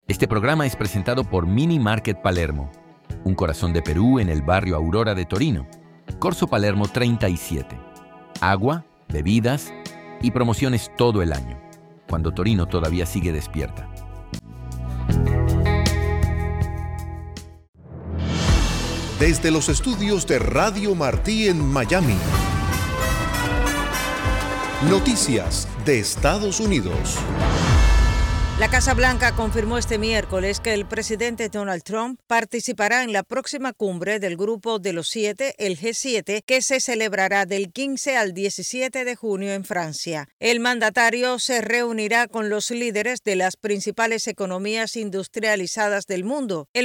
Este programa es presentado por Mini Market Palermo, un corazón de Perú en el barrio Aurora de Torino. Corso Palermo 37. Agua, bebidas y promociones todo el año, cuando Torino todavía sigue despierta. Desde los estudios de Radio Martí en Miami. Noticias de Estados Unidos. La Casa Blanca confirmó este miércoles que el presidente Donald Trump participará en la próxima cumbre del Grupo de los Siete, el G7, que se celebrará del 15 al 17 de junio en Francia. El mandatario se reunirá con los líderes de las principales economías industrializadas del mundo. La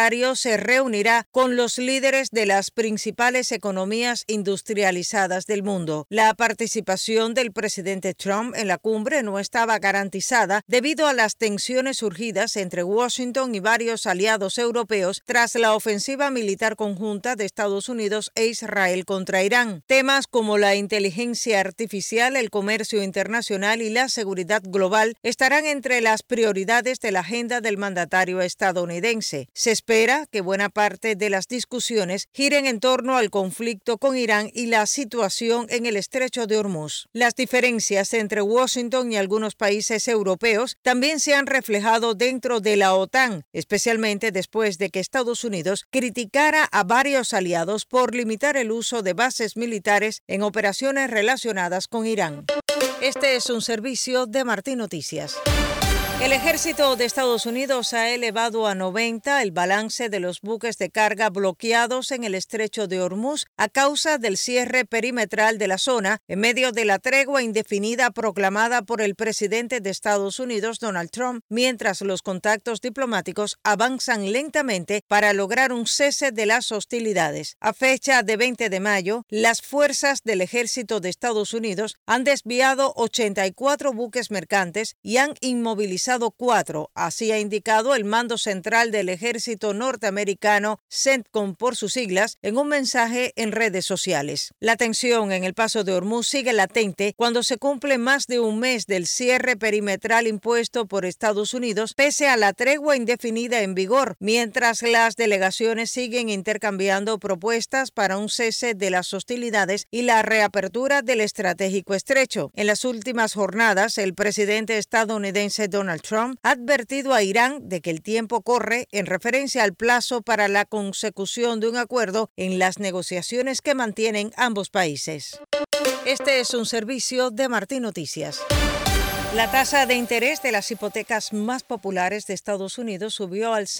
participación del presidente Trump en la cumbre no estaba garantizada debido a las tensiones surgidas entre Washington y varios aliados europeos tras la ofensiva militar conjunta de Estados Unidos e Israel contra Irán. Temas como la inteligencia artificial, el comercio internacional y la seguridad global estarán entre las prioridades de la agenda del mandatario estadounidense. Se espera que buena parte de las discusiones giren en torno al conflicto con Irán y la situación en el estrecho de Hormuz. Las diferencias entre Washington y algunos países europeos también se han reflejado dentro de la OTAN, especialmente después de que Estados Unidos criticara a varios aliados por limitar el uso de bases militares en operaciones relacionadas con Irán. Este es un servicio de Martí Noticias. El ejército de Estados Unidos ha elevado a 90 el balance de los buques de carga bloqueados en el estrecho de Hormuz a causa del cierre perimetral de la zona en medio de la tregua indefinida proclamada por el presidente de Estados Unidos, Donald Trump, mientras los contactos diplomáticos avanzan lentamente para lograr un cese de las hostilidades. A fecha de 20 de mayo, las fuerzas del ejército de Estados Unidos han desviado 84 buques mercantes y han inmovilizado 4, así ha indicado el Mando Central del Ejército Norteamericano, CENTCOM por sus siglas, en un mensaje en redes sociales. La tensión en el paso de Hormuz sigue latente cuando se cumple más de un mes del cierre perimetral impuesto por Estados Unidos, pese a la tregua indefinida en vigor, mientras las delegaciones siguen intercambiando propuestas para un cese de las hostilidades y la reapertura del estratégico estrecho. En las últimas jornadas, el presidente estadounidense Donald Trump ha advertido a Irán de que el tiempo corre en referencia al plazo para la consecución de un acuerdo en las negociaciones que mantienen ambos países. Este es un servicio de Martí Noticias. La tasa de interés de las hipotecas más populares de Estados Unidos subió al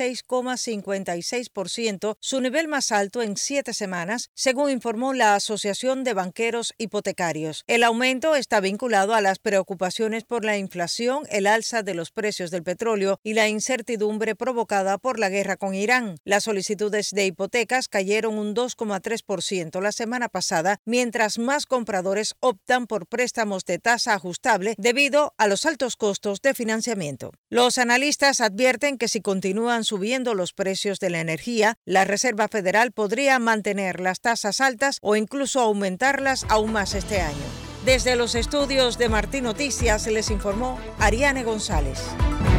6,56%, su nivel más alto en 7 semanas, según informó la Asociación de Banqueros Hipotecarios. El aumento está vinculado a las preocupaciones por la inflación, el alza de los precios del petróleo y la incertidumbre provocada por la guerra con Irán. Las solicitudes de hipotecas cayeron un 2,3% la semana pasada, mientras más compradores optan por préstamos de tasa ajustable debido a los altos costos de financiamiento. Los analistas advierten que si continúan subiendo los precios de la energía, la Reserva Federal podría mantener las tasas altas o incluso aumentarlas aún más este año. Desde los estudios de Martí Noticias les informó Ariane González.